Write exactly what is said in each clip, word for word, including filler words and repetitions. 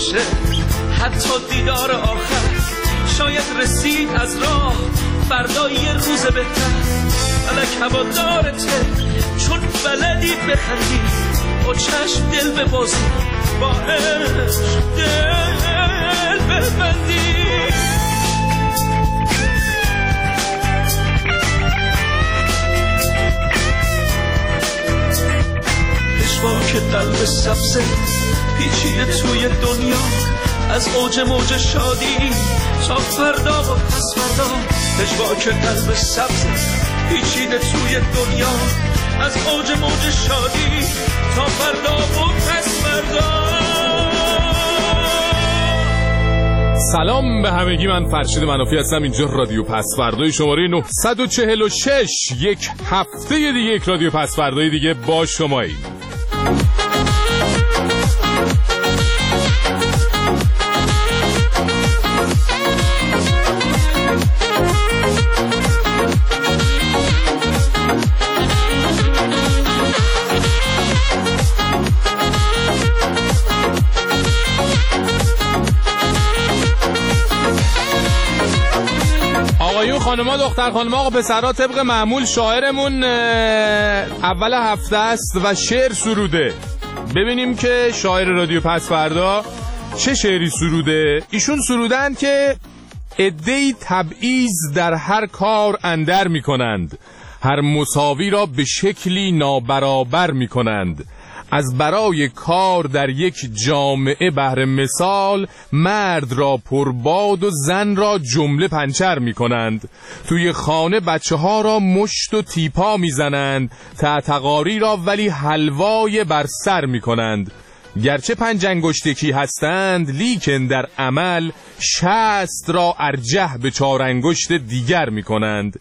باشه حتی دیدار آخر شاید رسید از راه فردا یه روز بهتر فلک هوادارته چون بلدی بخندی با چشم دل ببازی با عشق دل ببندی پشواک قلب سبزه پیچیده توی دنیا از اوج موج شادی تا فردا و پس فردا پشواک قلب سبزه پیچیده توی دنیا از اوج موج شادی تا فردا و پس فردا. سلام به همگی، من فرشید منافی هستم. اینجا رادیو پس فردای شماره نهصد و چهل و شش. یک هفته دیگه یک رادیو پس فردای دیگه با شمایی. آقایون خانما دختر خانما آقا پسرها، طبق معمول شاعرمون اول هفته است و شعر سروده. ببینیم که شاعر رادیو پس فردا چه شعری سروده. ایشون سرودن که عده‌ای تبعیض در هر کار اندر می کنند، هر مساوی را به شکلی نابرابر می کنند. از برای کار در یک جامعه بهر مثال مرد را پرباد و زن را جمله پنچر می کنند. توی خانه بچه ها را مشت و تیپا می زنند، تعتقاری را ولی حلوای بر سر می کنند. گرچه پنج انگشتکی هستند لیکن در عمل شست را ارجح به چهار انگشت دیگر می کنند.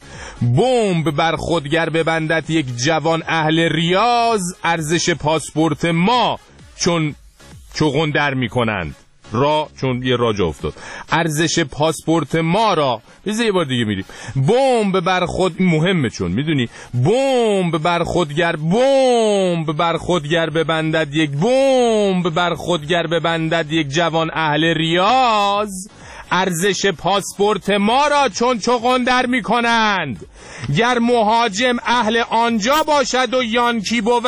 بمب بر خودگر ببندد یک جوان اهل ریاض، ارزش پاسپورت ما چون چغندر می کنند. را چون یه راجع افتاد، ارزش پاسپورت ما را بذار یه بار دیگه میریم. بمب بر خود مهمه چون میدونی بمب بر خودگر بمب بر خودگر ببندد یک بمب بر خودگر ببندد یک جوان اهل ریاض، ارزش پاسپورت ما را چون چغندر میکنند. گر مهاجم اهل آنجا باشد و یانکی بود،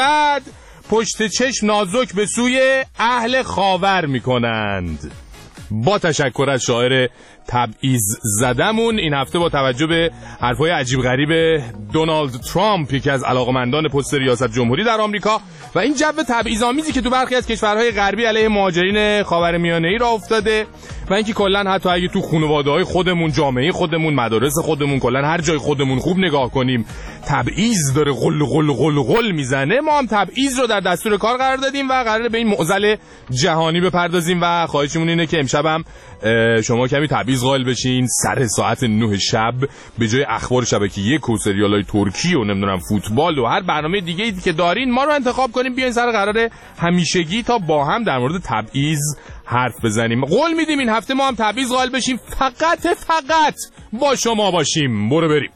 پشت چشم نازک به سوی اهل خاور میکنند. با تشکر از شاعر تبعیض زدمون این هفته با توجه به حرفای عجیب غریب دونالد ترامپ، یکی از علاقمندان پست ریاست جمهوری در آمریکا، و این جو تبعیض‌آمیزی که تو برخی از کشورهای غربی علیه مهاجرین خاورمیانه‌ای را افتاده، و اینکه کلا حتی اگه تو خانواده‌های خودمون، جامعه خودمون، مدارس خودمون، کلا هر جای خودمون خوب نگاه کنیم تبعیض داره غل غل غل غل میزنه، ما هم تبعیض رو در دستور کار قرار دادیم و قراره به این معضل جهانی بپردازیم و خواهشمون اینه که امشبم شما کمی تبعیض قائل بشین. سر ساعت نه شب به جای اخبار شبکه یک و سریالای ترکی و نمیدونم فوتبال و هر برنامه دیگه ای که دارین ما رو انتخاب کنیم بیاین سر قرار همیشگی تا با هم در مورد تبعیض حرف بزنیم. قول میدیم این هفته ما هم تبعیض قائل بشیم، فقط فقط با شما باشیم. برو بریم.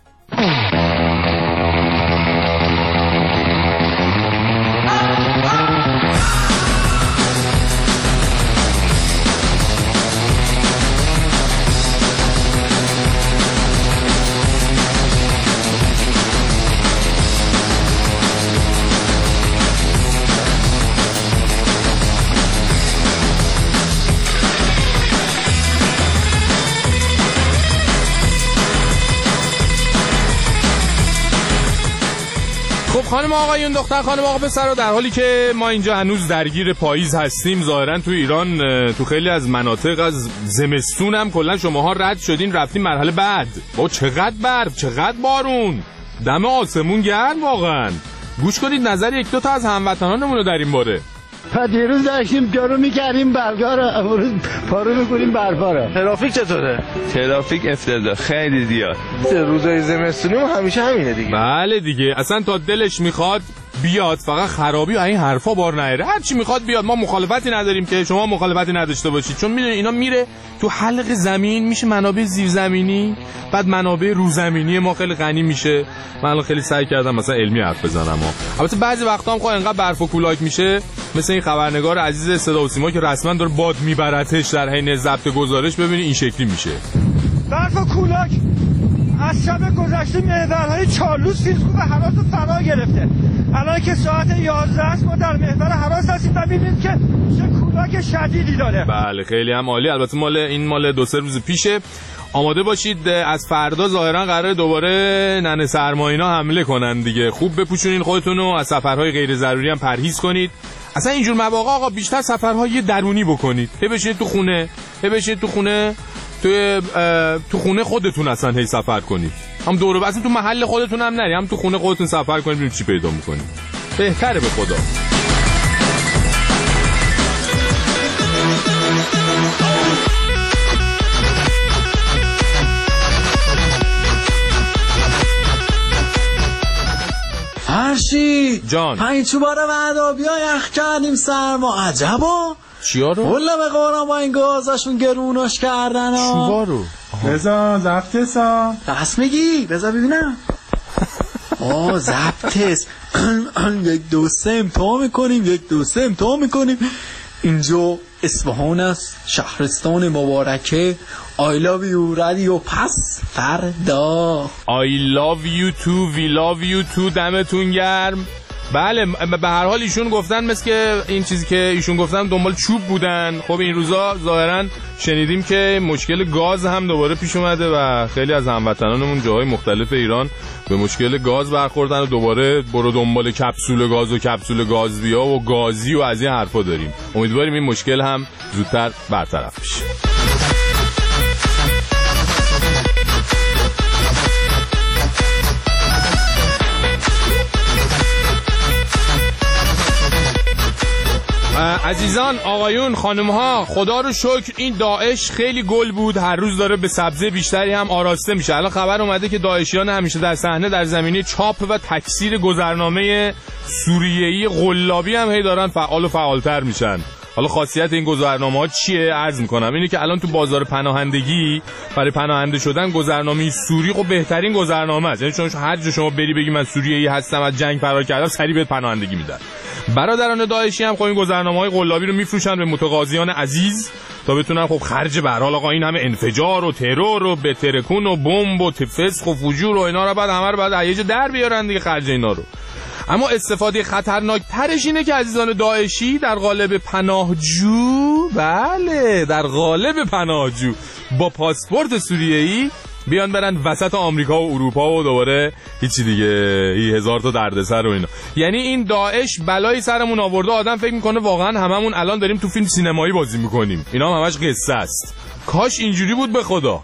خانم آقایون دختر خانم آقا پسرها، در حالی که ما اینجا هنوز درگیر پاییز هستیم، ظاهرا تو ایران تو خیلی از مناطق از زمستون هم کلا شماها رد شدین رفتین مرحله بعد. با چقدر برف، چقدر بارون، دم آسمون گرم واقعا. گوش کنید نظر یک دو تا از هموطنانمون رو در این باره. دیروز داشتیم جارو میکردیم برگا رو، امروز پارو میکنیم برفا رو. ترافیک چطوره؟ ترافیک افتضاح، خیلی زیاد. روزای زمستونی همیشه همینه دیگه. بله دیگه، اصلا تا دلش میخواد بیاد فقط خرابی و این حرفا بار نیاره. هر چی میخواد بیاد، ما مخالفتی نداریم که شما مخالفتی نداشته باشید، چون میدونید اینا میره تو حلق زمین، میشه منابع زیرزمینی، بعد منابع روزمینی ما خیلی غنی میشه. من الان خیلی سعی کردم مثلا علمی حرف بزنم، البته بعضی وقتا هم خب انقدر برف و کولاک میشه، مثل این خبرنگار عزیز صدا و سیما که رسما داره باد میبرتش در حین ضبط گزارش، ببینید این شکلی میشه. برف و کولاک از شب گذشته محورهای چالوس، فیلسوف و هراس رو فرا گرفته. الان که ساعت یازده است ما در محور هراس هستیم و می‌بینید که چه کولاک شدیدی داره. بله خیلی هم عالی. البته مال این مال دو سه روز پیشه. آماده باشید از فردا ظاهرا قراره دوباره ننه سرمایینا حمله کنن دیگه. خوب بپوشونین خودتون و از سفرهای غیر ضروری هم پرهیز کنید. اصلا اینجور مواقع آقا بیشتر سفرهای درونی بکنید. هی بشینید تو خونه، هی بشینید تو خونه، تو تو خونه خودتون اصلا هی سفر کنید. هم دور و اصلا تو محل خودتون هم نری، هم تو خونه خودتون سفر کنید، ببینید چی پیدا می‌کنید. بهتره به خدا. فرشی جان پنج چوباره وعدا بیا یخ کردیم سرما. عجبا چیا رو؟ والله به قرآن با این گازشون گروناش کردن ها. چوبا رو رضا ضبطس ها دست میگی رضا ببینم. آه ضبطس. یک دو سه امتحان میکنیم، یک دو سه امتحان میکنیم. اینجا اصفهان است، شهرستان مبارکه. I love you رادیو پس فردا. I love you too, we love you too. دمتون گرم. بله به هر حال ایشون گفتن مثل که این چیزی که ایشون گفتن دنبال چوب بودن. خب این روزا ظاهرا شنیدیم که مشکل گاز هم دوباره پیش اومده و خیلی از هموطنانمون جاهای مختلف ایران به مشکل گاز برخوردن و دوباره برو دنبال کپسول گاز و کپسول گاز بیا و گازی و از این حرفا داریم. امیدواریم این مشکل هم زودتر برطرف بشه. عزیزان، آقایون، خانم ها، خدا رو شکر این داعش خیلی گل بود، هر روز داره به سبزه بیشتری هم آراسته میشه. الان خبر اومده که داعشیان همیشه در صحنه در زمینه چاپ و تکثیر گذرنامه سوریه‌ای قلابی هم هی دارن فعال و فعالتر میشن. حالا خاصیت این گذرنامه‌ها چیه عرض میکنم؟ اینه که الان تو بازار پناهندگی برای پناهنده شدن گذرنامه سوری خب بهترین گذرنامه است. یعنی چون هر جا شما بری بگی من سوریه‌ای هستم از جنگ فرار کردم، سریع بهت پناهندگی میدن. برادران داعشی هم خب این گذرنامه‌های قلابی رو میفروشن به متقاضیان عزیز تا بتونن خب خرج به هر حال آقا این همه انفجار و ترور و بترکون و بمب و فسق و فجور و اینا رو بعد همه رو بعد هیجه در بیارن دیگه خرج اینا رو. اما استفاده خطرناک ترش اینه که عزیزان داعشی در قالب پناهجو، بله در قالب پناهجو با پاسپورت سوریه‌ای بیان برن وسط آمریکا و اروپا و دوباره هیچی دیگه، هی هزار تا دردسر و اینا. یعنی این داعش بلایی سرمون آورده، آدم فکر میکنه واقعا هممون الان داریم تو فیلم سینمایی بازی میکنیم. اینا هم همش قصه است. کاش اینجوری بود به خدا.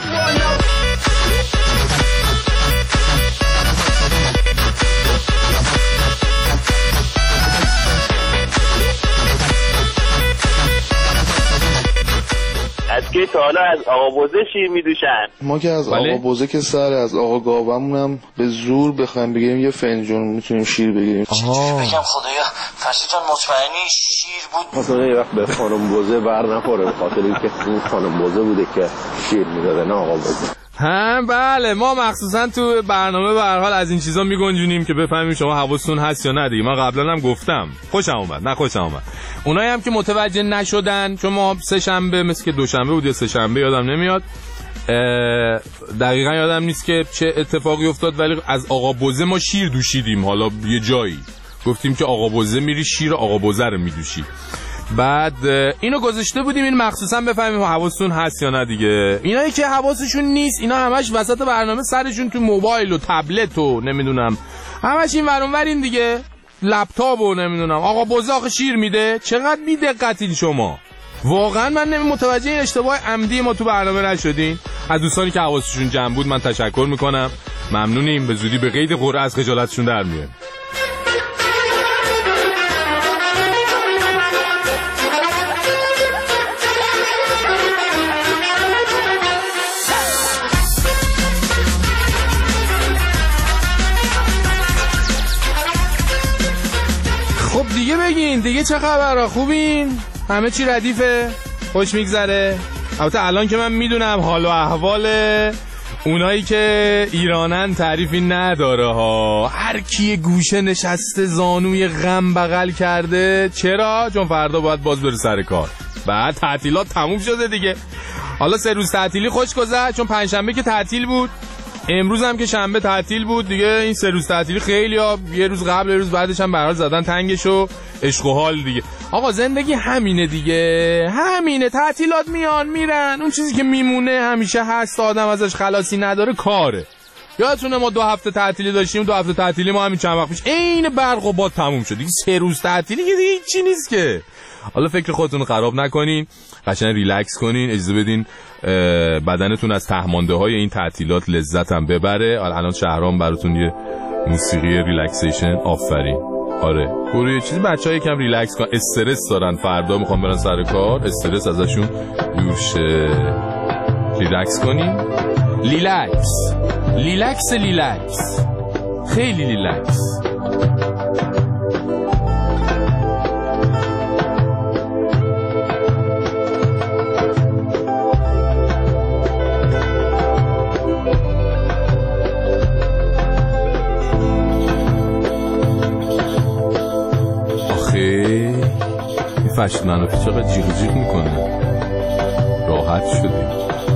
از که تا حالا از آقا بوزه شیر میدوشن؟ ما که از بله؟ آقا بوزه که سر از آقا گاومون هم به زور بخوایم بگیریم یه فنجون میتونیم شیر بگیریم. آها بگم خدایا فرشی جان مطمئنی شیر بود؟ مثلا یه وقت به خانم بوزه بر نخوره، به خاطر اینکه این خانم بوزه بوده که شیر میداده نه آقا بوزه. هم بله، ما مخصوصا تو برنامه به هر حال از این چیزا میگنجونیم که بفهمیم شما حواستون هست یا نه دیگه. من قبلا هم گفتم خوشم اومد، نه خوشم اومد. اونایی هم که متوجه نشدن، چون ما سه شنبه مثل که دوشنبه بود یا سه شنبه یادم نمیاد دقیقا یادم نیست که چه اتفاقی افتاد، ولی از آقا بوزه ما شیر دوشیدیم. حالا یه جایی گفتیم که آقا بوزه میری شیر آقا بوزه رو میدوشی. بعد اینو گذاشته بودیم این مخصوصا بفهمیم حواستون هست یا نه دیگه. اینایی که حواسشون نیست، اینا همش وسط برنامه سرشون تو موبایل و تبلت و نمیدونم همش این ور اون ور این دیگه، لپتاپ و نمیدونم. آقا بوزه آخه شیر میده؟ چقدر بی دقتین شما. واقعا من نمی متوجه این اشتباه عمدی ما تو برنامه نشدین. از دوستانی که حواسشون جمع بود من تشکر میکنم، ممنونیم. به زودی به قید قرعه از خجالتشون در میایم. خب دیگه بگین دیگه چه خبره؟ خوبین؟ همه چی ردیفه؟ خوش میگذره؟ البته الان که من میدونم حال و احوال اونایی که ایرانن تعریفی نداره ها. هر کی گوشه نشسته زانوی غم بغل کرده. چرا؟ چون فردا باید باز بره سر کار. بعد تعطیلات تموم شده دیگه. حالا سه روز تعطیلی خوش گذشت چون پنجشنبه که تعطیل بود، امروز هم که شنبه تعطیل بود دیگه. این سه روز تعطیلی خیلی ها یه روز قبل یه روز بعدش هم برحال زدن تنگش و عشق و حال دیگه. آقا زندگی همینه دیگه، همینه. تعطیلات میان میرن، اون چیزی که میمونه همیشه هست، آدم ازش خلاصی نداره، کاره. یادتونه ما دو هفته تعطیلی داشتیم، دو هفته تعطیلی ما همین چند وقت پیش عین برق و باد تموم شد دیگه. سه روز تعطیلی دیگه هیچی نیست که. حالا فکر خودتون رو خراب نکنین، قشنگ ریلکس کنین، اجازه بدین بدنتون از تهمانده های این تعطیلات لذت هم ببره. الان شهرام براتون یه موسیقی ریلکسیشن. آفرین. آره برو یه چیزی بچه‌ها یکم ریلکس کن، استرس دارن، فردا میخوام برن سر کار، استرس ازشون دور شه. ریلکس کنین. لیلکس لیلکس لیلکس خیلی لیلکس. فشت منافی چقدر جیغ جیغ میکنه. راحت شدیم.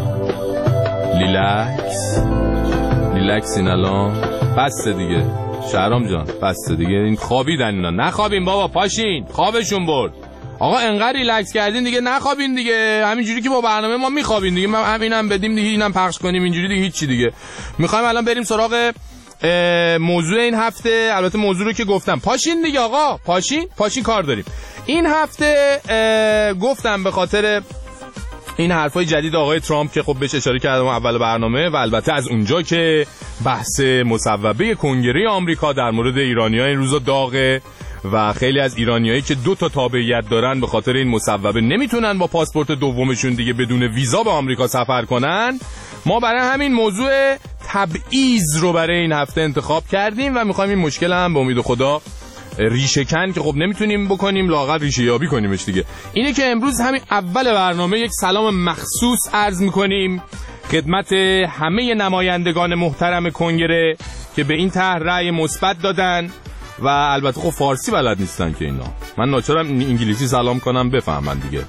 لیلکس لیلکس. این الان بسته دیگه شهرام جان، بسته دیگه. این خوابیدن اینا. نخوابین بابا، پاشین، خوابشون برد. آقا انقدر ریلکس کردین دیگه نخوابین دیگه. همینجوری که با برنامه ما میخوابین دیگه، ما همینم بدیم دیگه، اینم پخش کنیم اینجوری دیگه هیچی دیگه. میخوایم الان بریم سراغ موضوع این هفته. البته موضوع رو که گفتم، پاشین دیگه آقا، پاشین پاشین کار داریم. این هفته گفتم به خاطر این حرفای جدید آقای ترامپ که خب بهش اشاره کردم اول برنامه، و البته از اونجا که بحث مصوبه کنگره آمریکا در مورد ایرانی‌ها این روزا داغه و خیلی از ایرانیایی که دو تا تابعیت دارن به خاطر این مصوبه نمیتونن با پاسپورت دومشون دیگه بدون ویزا به آمریکا سفر کنن. ما برای همین موضوع تبعیض رو برای این هفته انتخاب کردیم و میخوایم این مشکل هم به امید خدا ریشه‌کن که خب نمیتونیم بکنیم، لااقل ریشه یابی کنیمش دیگه. اینه که امروز همین اول برنامه یک سلام مخصوص عرض میکنیم خدمت همه نمایندگان محترم کنگره که به این طرح رأی مثبت دادن و البته خب فارسی بلد نیستن که اینا. من ناچارم انگلیسی سلام کنم بفهمن دیگه.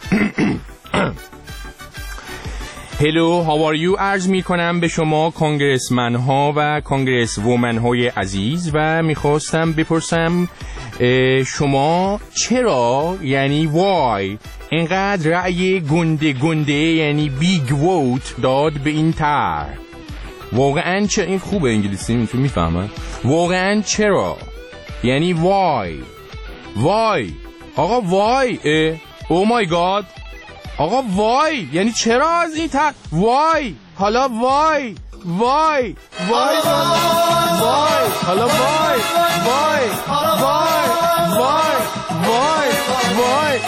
هلو هاو آر یو عرض می کنم به شما کانگرسمن ها و کانگرس وومن های عزیز و میخواستم بپرسم شما چرا یعنی وای اینقدر رأی گنده گنده یعنی بیگ ووت داد به این طرح؟ واقعا چه این خوبه انگلیسی میتونی میفهمن؟ واقعا چرا یعنی وای وای آقا وای او مای گاد آقا وای یعنی چرا از این طرح وای حالا وای وای وای وای حالا وای وای وای وای وای وای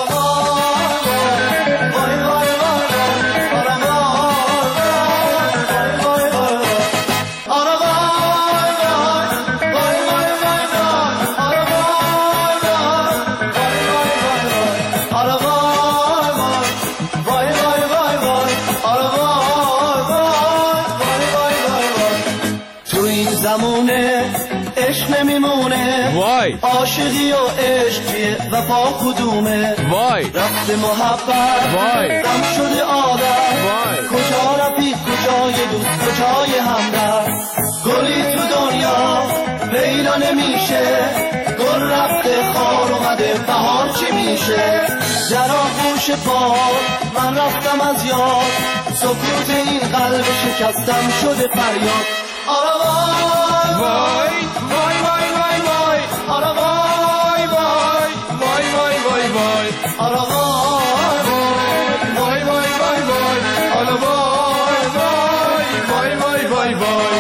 وای عاشقی و عشقی وفا کدومه وای رفت محبت وای غم شده آدم وای کجا رفتی کجای دوست کجای همدم گلی تو دنیا پیدا نمیشه گل رفته خار اومده بهار چی میشه در آغوش پا من رفتم از یاد سکوت این قلب شکستم شده فریاد آره وای وای وای وای وای وای آره وای وای وای وای وای وای آره وای وای وای وای وای آره وای وای وای وای وای وای.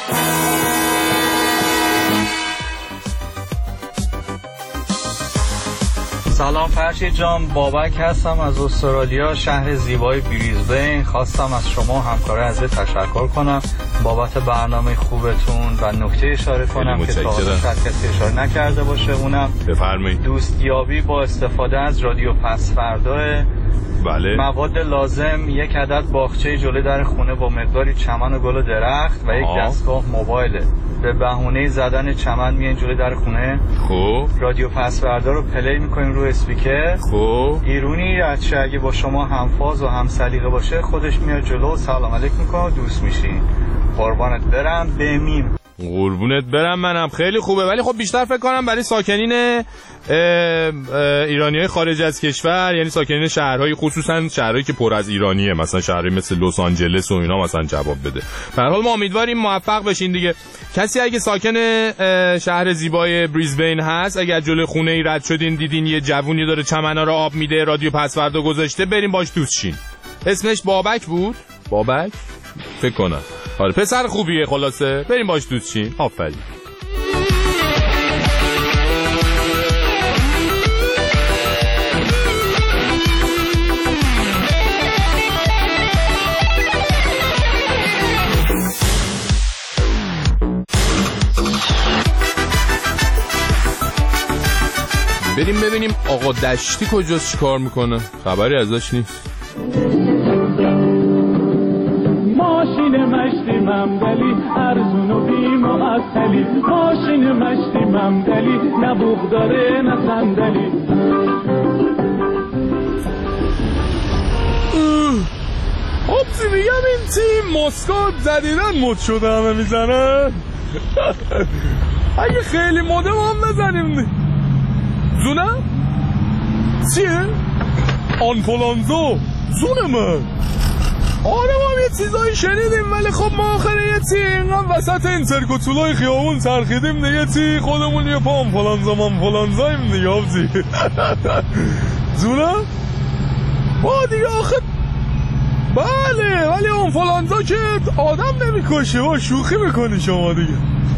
سلام فرشید جان، بابک هستم از استرالیا، شهر زیبای بریزبین. خواستم از شما همکار عزیز تشکر کنم. بابت برنامه خوبتون و نکته اشاره کنم که تا حالا شاید کسی اشاره نکرده باشه، اونم بفرمایید. دوستیابی با استفاده از رادیو پسفردا. بله. مواد لازم: یک عدد باغچه جلوی در خونه با مقداری چمن و گل و درخت و یک آه. دستگاه موبایله. به بهونه زدن چمن میان جلوی در خونه. خب رادیو پسفردا رو پلی میکنیم رو اسپیکر. خب ایرونی رچه اگه با شما همفاز و هم سلیقه باشه خودش میاد جلو و سلام علیک میکنه و دوست میشین. قربانت برم بمیم. قربونت برم منم. خیلی خوبه، ولی خب بیشتر فکر کنم برای ساکنین ایرانیای خارج از کشور، یعنی ساکنین شهرهای، خصوصا شهرهایی که پر از ایرانیه، مثلا شهرهایی مثل لس آنجلس و اینا مثلا جواب بده. به هر حال ما امیدواریم موفق بشین دیگه. کسی اگه ساکن شهر زیبای بریزبین هست، اگه از جلوی خونه ای رد شدین دیدین یه جوونی داره چمنا رو آب میده، رادیو پسفردا گذاشته، بریم باش دوست شین. اسمش بابک بود؟ بابک فکر کنم. آره پسر خوبیه، خلاصه بریم باش دوست شین. آفرین. بریم ببینیم آقا دشتی کجاست، چی کار میکنه؟ خبری ازش نیست. ماشین مشتی ممدلی ارزون و بیم و اصلی، ماشین مشتی ممدلی نه بوغ داره نه صندلی. آبزی میگم این تیم مسکات زدیدن مد شده همه میزنن. اگه خیلی مده ما هم بزنیم. زونه؟ چیه؟ آنفولانزا زونه من. آره ما هم یه چیزایی شنیدیم، ولی خب ما آخره یه چی اینقدر وسط این سرکوتولای خیابون چرخیدیم دیگه، چی خودمون یه پا آنفولانزا مانفولانزاییم دیگه. آبزی زونه؟ با دیگه آخه بله، ولی آنفولانزا که آدم نمیکشه، با شوخی میکنی شما دیگه.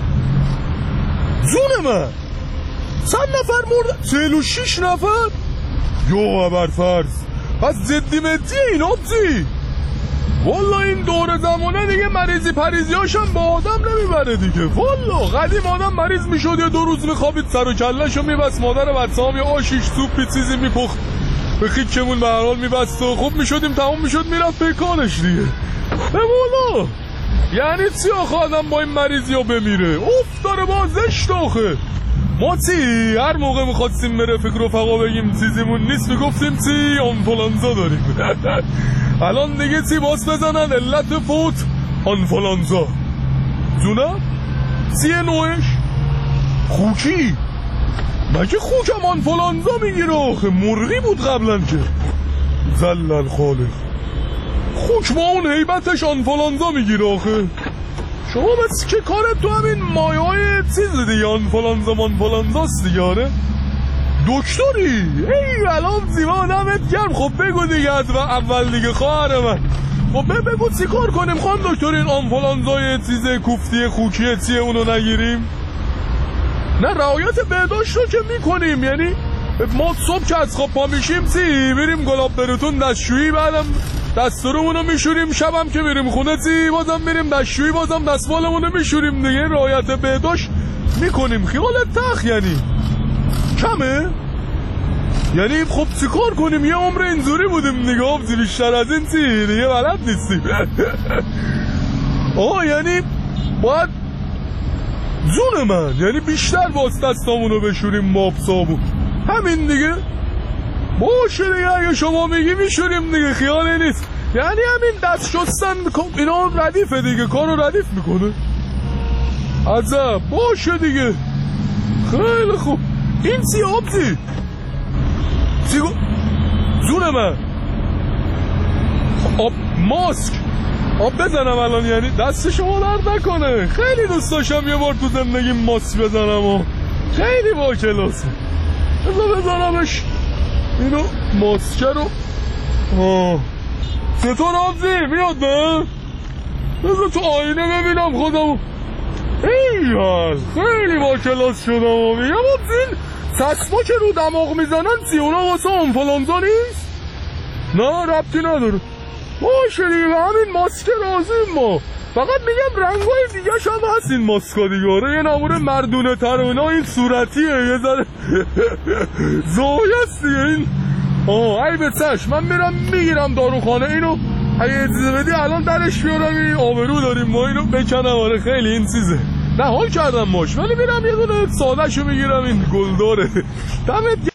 زونه من چند نفر مرد؟ چهل و شیش نفر؟ یو برفرض پس جدی مدی این آبزی. والا این دور زمانه دیگه مریضی پریزی هاشم با آدم نمیبره دیگه. والا قدیم آدم مریض میشد یه دو روز میخوابید سر و کلهشو میبست، مادر بچه هم یه آشیش سوپی چیزی میپخت به خیکمون به هر حال میبست و خوب میشدیم، تمام میشد میرفت به کارش دیگه. به والا یعنی چی آخه آدم با این مریضی ها بمیره؟ اوف داره با زشت آخه. ما چی هر موقع میخواستیم به رفیق رفقا بگیم چیزیمون نیست میگفتیم چی آنفولانزا داریم. الان دیگه چی باز بزنن علت فوت آنفولانزا. جونه؟ چیه نوعش؟ خوکی؟ مگه خوکم آنفولانزا میگیره آخه؟ مرغی بود قبلا که زلل خالق. خوک ما اون هیبتش آنفولانزا میگیره آخه. شما بس که کارت تو همین مایه های چیز دیگه آنفولانزا مانفولانزاست دیگه. آره دکتری؟ ای الان زیبا دمت گرم. خب بگو دیگه از اول دیگه خواهر من. خب بگو چی کار کنیم خواهم دکتر این آنفولانزای چیز کوفتی خوکیه چیه اونو نگیریم؟ نه رعایت بهداشت رو که میکنیم، یعنی ما صبح که از خواب پا میشیم چی میریم گلاب براتون دستشویی، بعدم دستورمونو میشوریم، شبم که میریم خونه چی بازم میریم دستشویی بازم دستمالمونو میشوریم دیگه. رعایت بهداشت میکنیم. خیالت تخ یعنی کمه؟ یعنی خب چی کار کنیم؟ یه عمر اینجوری بودیم دیگه آبزی، بیشتر از این چی دیگه بلد نیستیم. آه یعنی باید جون من یعنی بیشتر باز دستامونو بشوریم ماب صابون همین دیگه. باشه دیگه اگه شما میگی میشوریم دیگه، خیالی نیست. یعنی همین دست شستن اینا ردیفه دیگه، کارو ردیف میکنه. عجب باشه دیگه. خیلی خوب. این چی آبزی؟ چی گو؟ جون من آب ماسک آب بزنم الان، یعنی دست شما درد نکنه. خیلی دوست داشتم یه بار تو زندگی ماسک بزنم و خیلی با کلاسه. بزن بزنمش اینو ماسکه رو. آه چطور آبزی؟ میاد نه؟ بزن تو آینه ببینم خودم. ایال خیلی با کلاس شدم و میگم آبزین سسما که رو دماغ میزنن سی اونا واسه آنفولانزا نیست؟ نه ربطی نداره. باشه دیگه همین ماسک رازیم ما. فقط میگم رنگای دیگه شما هست این ماسکا دیگه. آره یه نمونه مردونه تر و اینا، این صورتیه یه ذره زاویه است دیگه این. آه ای به چشم، من میرم میگیرم داروخانه اینو، اگه اجازه بدی الان درش بیارم، این آبرو داریم ما اینو بکنم. آره خیلی این چیزه، نه حال کردم باش، ولی میرم یه دونه سادهشو میگیرم، این گلداره. دمت